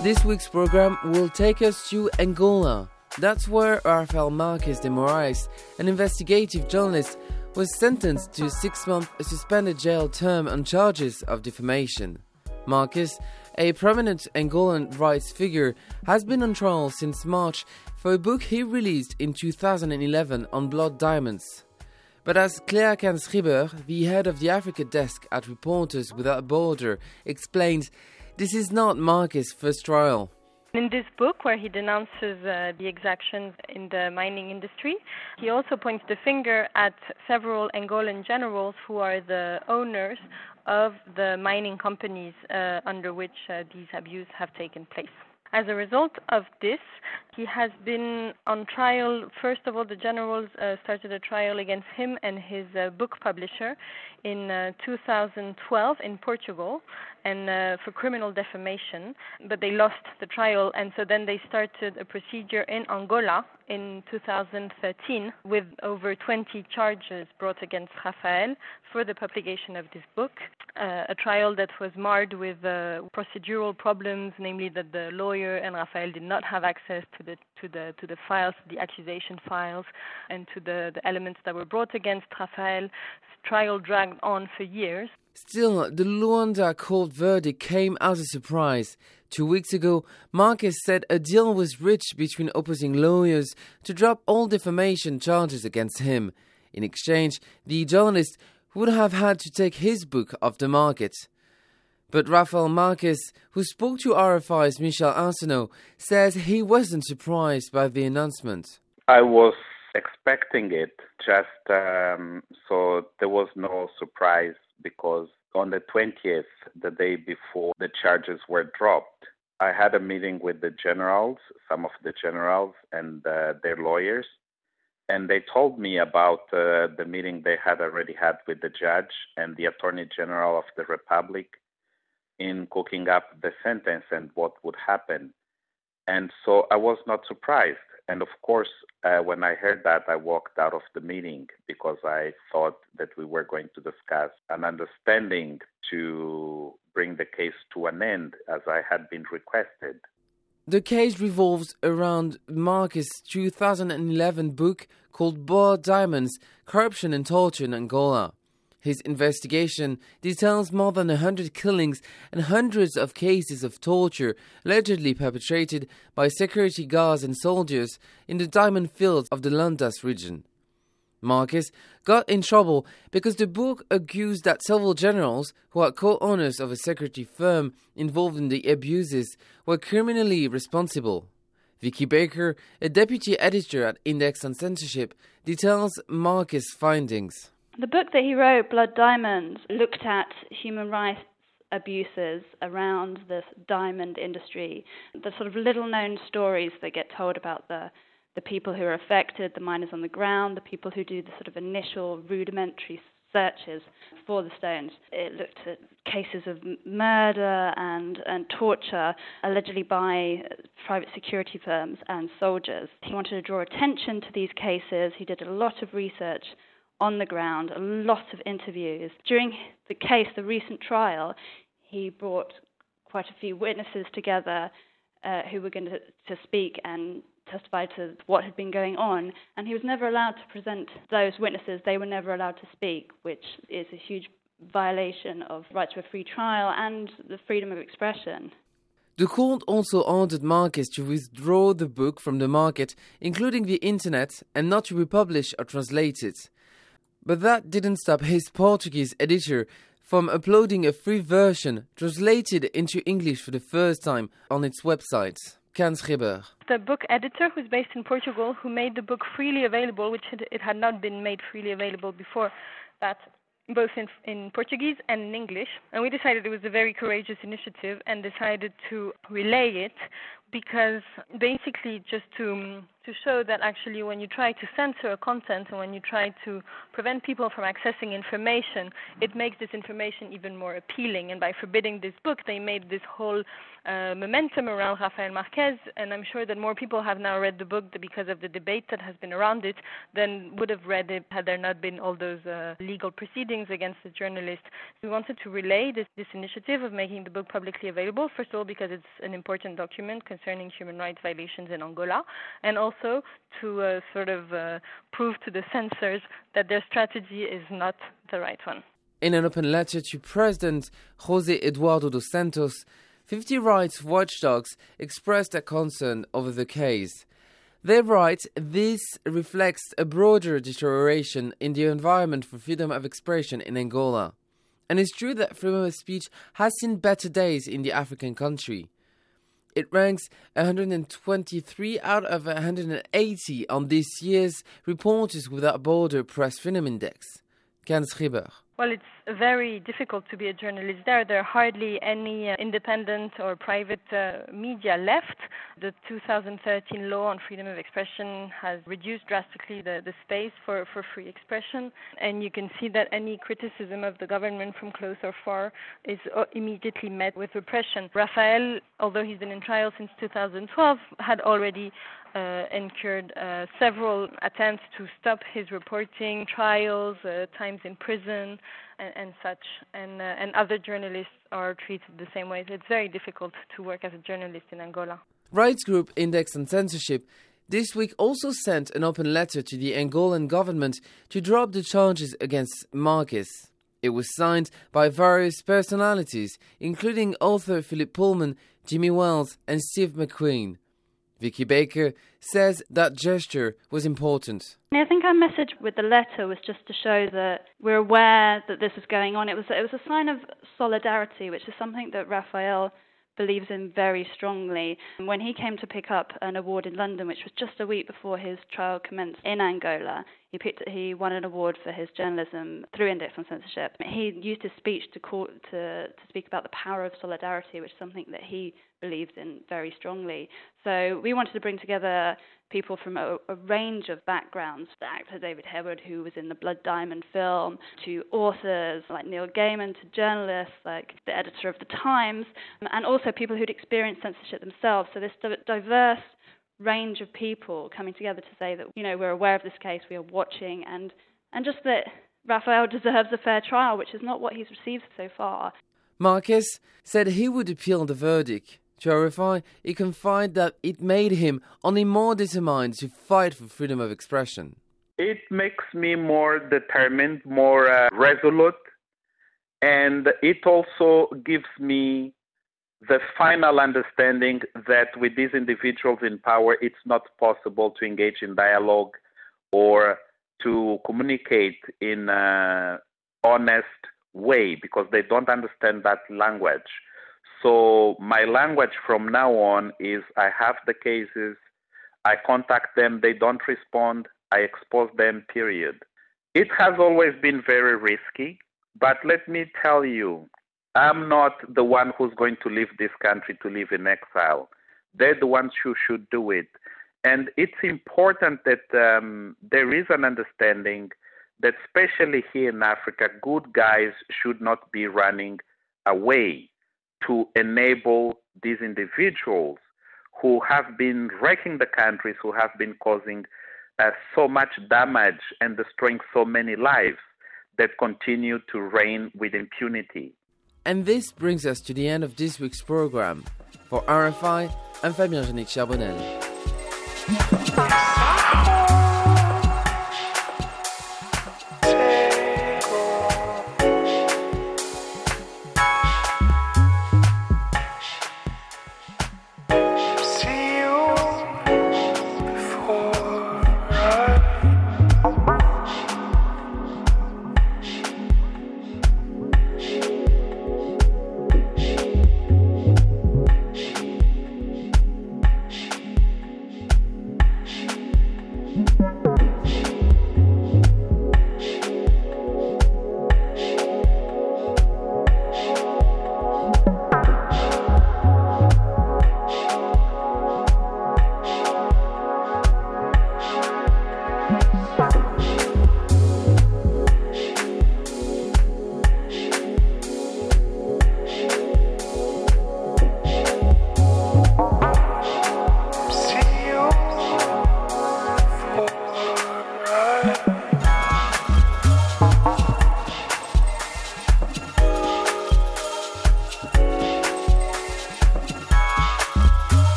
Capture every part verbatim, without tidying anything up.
This week's program will take us to Angola. That's where Rafael Marques de Moraes, an investigative journalist, was sentenced to a six-month suspended jail term on charges of defamation. Marques, a prominent Angolan rights figure, has been on trial since March for a book he released in two thousand eleven on blood diamonds. But as Claire Kanschreiber, the head of the Africa desk at Reporters Without a Border, explains, this is not Marques' first trial. In this book, where he denounces uh, the exactions in the mining industry, he also points the finger at several Angolan generals who are the owners of the mining companies uh, under which uh, these abuses have taken place. As a result of this, he has been on trial. First of all, the generals uh, started a trial against him and his uh, book publisher in uh, two thousand twelve in Portugal, and uh, for criminal defamation, but they lost the trial, and so then they started a procedure in Angola in two thousand thirteen with over twenty charges brought against Rafael for the publication of this book, uh, a trial that was marred with uh, procedural problems, namely that the lawyer and Rafael did not have access to the to the to the files, the accusation files, and to the, the elements that were brought against Rafael. Trial dragged on for years. Still, the Luanda court verdict came as a surprise. Two weeks ago, Marques said a deal was reached between opposing lawyers to drop all defamation charges against him. In exchange, the journalist would have had to take his book off the market. But Rafael Marques, who spoke to R F I's Michel Arsenault, says he wasn't surprised by the announcement. I was expecting it, just um, so there was no surprise, because on the twentieth, the day before the charges were dropped, I had a meeting with the generals, some of the generals and uh, their lawyers, and they told me about uh, the meeting they had already had with the judge and the Attorney General of the Republic in cooking up the sentence and what would happen. And so I was not surprised. And of course, uh, when I heard that, I walked out of the meeting because I thought that we were going to discuss an understanding to bring the case to an end, as I had been requested. The case revolves around Marques' two thousand eleven book called Blood Diamonds, Corruption and Torture in Angola. His investigation details more than one hundred killings and hundreds of cases of torture allegedly perpetrated by security guards and soldiers in the diamond fields of the Landas region. Marques got in trouble because the book accused that several generals, who are co-owners of a security firm involved in the abuses, were criminally responsible. Vicky Baker, a deputy editor at Index on Censorship, details Marques' findings. The book that he wrote, Blood Diamonds, looked at human rights abuses around this diamond industry, the sort of little-known stories that get told about the, the people who are affected, the miners on the ground, the people who do the sort of initial rudimentary searches for the stones. It looked at cases of murder and, and torture allegedly by private security firms and soldiers. He wanted to draw attention to these cases. He did a lot of research on the ground, a lot of interviews. During the case, the recent trial, he brought quite a few witnesses together uh, who were going to, to speak and testify to what had been going on, and he was never allowed to present those witnesses. They were never allowed to speak, which is a huge violation of right to a free trial and the freedom of expression. The court also ordered Marques to withdraw the book from the market, including the internet, and not to republish or translate it. But that didn't stop his Portuguese editor from uploading a free version translated into English for the first time on its website. Kanschreiber. The book editor, who's based in Portugal, who made the book freely available, which it, it had not been made freely available before that, both in, in Portuguese and in English. And we decided it was a very courageous initiative and decided to relay it because basically just to to show that actually when you try to censor a content and when you try to prevent people from accessing information, it makes this information even more appealing. And by forbidding this book, they made this whole uh, momentum around Rafael Marquez, and I'm sure that more people have now read the book because of the debate that has been around it than would have read it had there not been all those uh, legal proceedings against the journalist. We wanted to relay this, this initiative of making the book publicly available, first of all because it's an important document concerning human rights violations in Angola, and also to uh, sort of uh, prove to the censors that their strategy is not the right one. In an open letter to President José Eduardo dos Santos, fifty rights watchdogs expressed their concern over the case. They write, this reflects a broader deterioration in the environment for freedom of expression in Angola. And it's true that freedom of speech has seen better days in the African country. It ranks one hundred twenty-three out of one hundred eighty on this year's Reporters Without Borders Press Freedom Index. Ken Schreiber. Well, it's very difficult to be a journalist there. There are hardly any uh, independent or private uh, media left. The two thousand thirteen law on freedom of expression has reduced drastically the, the space for, for free expression. And you can see that any criticism of the government from close or far is uh, immediately met with repression. Rafael, although he's been in trial since two thousand twelve, had already Uh, incurred uh, several attempts to stop his reporting, trials, uh, times in prison, and, and such. And, uh, and other journalists are treated the same way. So it's very difficult to work as a journalist in Angola. Rights group Index on Censorship this week also sent an open letter to the Angolan government to drop the charges against Marquez. It was signed by various personalities, including author Philip Pullman, Jimmy Wells, and Steve McQueen. Vicky Baker says that gesture was important. I think our message with the letter was just to show that we're aware that this is going on. It was it was a sign of solidarity, which is something that Rafael believes in very strongly. When he came to pick up an award in London, which was just a week before his trial commenced in Angola, he picked he won an award for his journalism through Index on Censorship. He used his speech to call, to to speak about the power of solidarity, which is something that he believes in very strongly. So we wanted to bring together people from a, a range of backgrounds, the actor David Harewood, who was in the Blood Diamond film, to authors like Neil Gaiman, to journalists like the editor of The Times, and also people who'd experienced censorship themselves. So this diverse range of people coming together to say that, you know, we're aware of this case, we are watching, and, and just that Rafael deserves a fair trial, which is not what he's received so far. Marquez said he would appeal the verdict. To R F I, he confided that it made him only more determined to fight for freedom of expression. It makes me more determined, more uh, resolute, and it also gives me the final understanding that with these individuals in power, it's not possible to engage in dialogue or to communicate in an honest way because they don't understand that language. So my language from now on is I have the cases, I contact them, they don't respond, I expose them, period. It has always been very risky, but let me tell you, I'm not the one who's going to leave this country to live in exile. They're the ones who should do it. And it's important that um, there is an understanding that especially here in Africa, good guys should not be running away to enable these individuals who have been wrecking the countries, who have been causing uh, so much damage and destroying so many lives that continue to reign with impunity. And this brings us to the end of this week's program. For R F I, I'm Fabien Jeannick Charbonnel.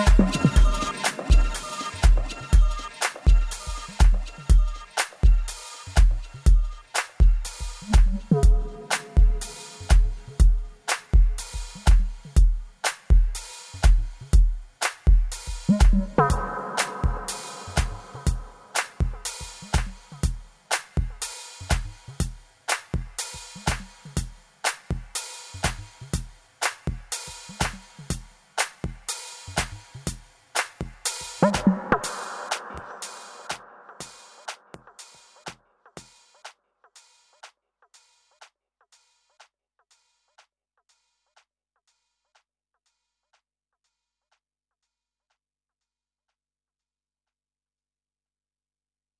Bye.